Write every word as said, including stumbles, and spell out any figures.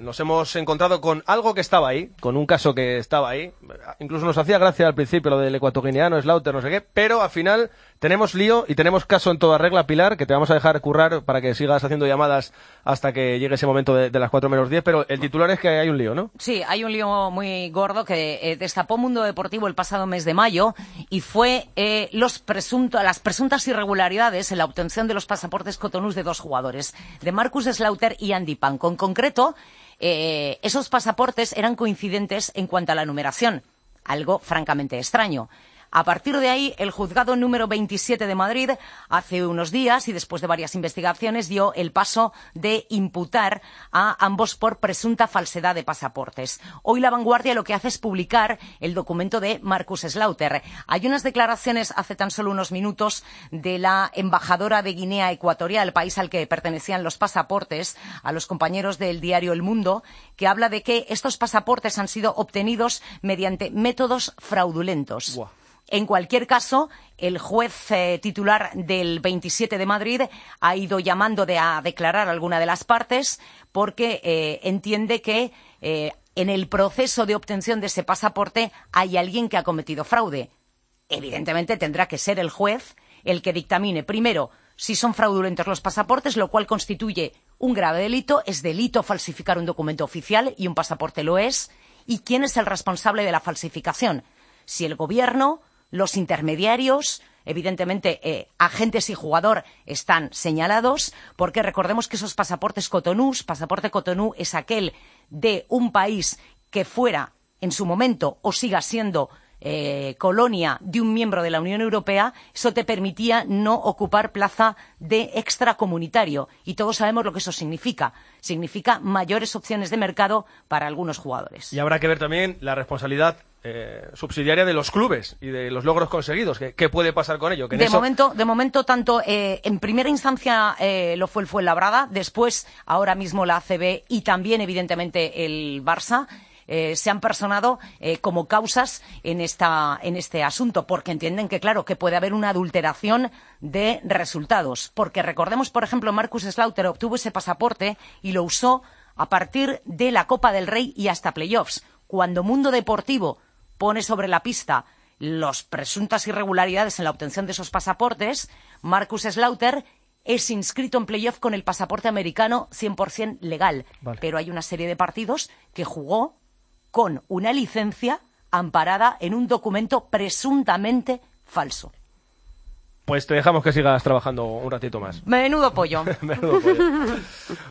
nos hemos encontrado con algo que estaba ahí, con un caso que estaba ahí. Incluso nos hacía gracia al principio lo del ecuatoguineano, Slaughter, no sé qué, pero al final tenemos lío y tenemos caso en toda regla, Pilar, que te vamos a dejar currar para que sigas haciendo llamadas hasta que llegue ese momento de, de las cuatro menos diez, pero el titular es que hay un lío, ¿no? Sí, hay un lío muy gordo que eh, destapó Mundo Deportivo el pasado mes de mayo y fue eh, los presunto, las presuntas irregularidades en la obtención de los pasaportes cotonús de dos jugadores, de Marcus Slaughter y Andy Panko. En concreto, eh, esos pasaportes eran coincidentes en cuanto a la numeración, algo francamente extraño. A partir de ahí, el juzgado número veintisiete de Madrid, hace unos días y después de varias investigaciones, dio el paso de imputar a ambos por presunta falsedad de pasaportes. Hoy La Vanguardia lo que hace es publicar el documento de Marcus Slaughter. Hay unas declaraciones hace tan solo unos minutos de la embajadora de Guinea Ecuatorial, país al que pertenecían los pasaportes, a los compañeros del diario El Mundo, que habla de que estos pasaportes han sido obtenidos mediante métodos fraudulentos. Buah. En cualquier caso, el juez eh, titular del veintisiete de Madrid ha ido llamando de a declarar a alguna de las partes porque eh, entiende que eh, en el proceso de obtención de ese pasaporte hay alguien que ha cometido fraude. Evidentemente tendrá que ser el juez el que dictamine, primero, si son fraudulentos los pasaportes, lo cual constituye un grave delito. Es delito falsificar un documento oficial y un pasaporte lo es. ¿Y quién es el responsable de la falsificación? Si el gobierno, los intermediarios, evidentemente eh, agentes y jugador están señalados, porque recordemos que esos pasaportes cotonús, pasaporte cotonú es aquel de un país que fuera en su momento o siga siendo eh, colonia de un miembro de la Unión Europea. Eso te permitía no ocupar plaza de extracomunitario y todos sabemos lo que eso significa. Significa mayores opciones de mercado para algunos jugadores. Y habrá que ver también la responsabilidad Eh, subsidiaria de los clubes y de los logros conseguidos. ¿Qué, qué puede pasar con ello? Que en de, eso... momento, de momento, tanto eh, en primera instancia eh, lo fue el Fuenlabrada, después, ahora mismo la A C B y también, evidentemente, el Barça, eh, se han personado eh, como causas en, esta, en este asunto, porque entienden que, claro, que puede haber una adulteración de resultados. Porque recordemos, por ejemplo, Marcus Slaughter obtuvo ese pasaporte y lo usó a partir de la Copa del Rey y hasta playoffs. Cuando Mundo Deportivo pone sobre la pista las presuntas irregularidades en la obtención de esos pasaportes, Marcus Slaughter es inscrito en playoff con el pasaporte americano cien por cien legal. Vale. Pero hay una serie de partidos que jugó con una licencia amparada en un documento presuntamente falso. Pues te dejamos que sigas trabajando un ratito más. Menudo pollo. Menudo pollo.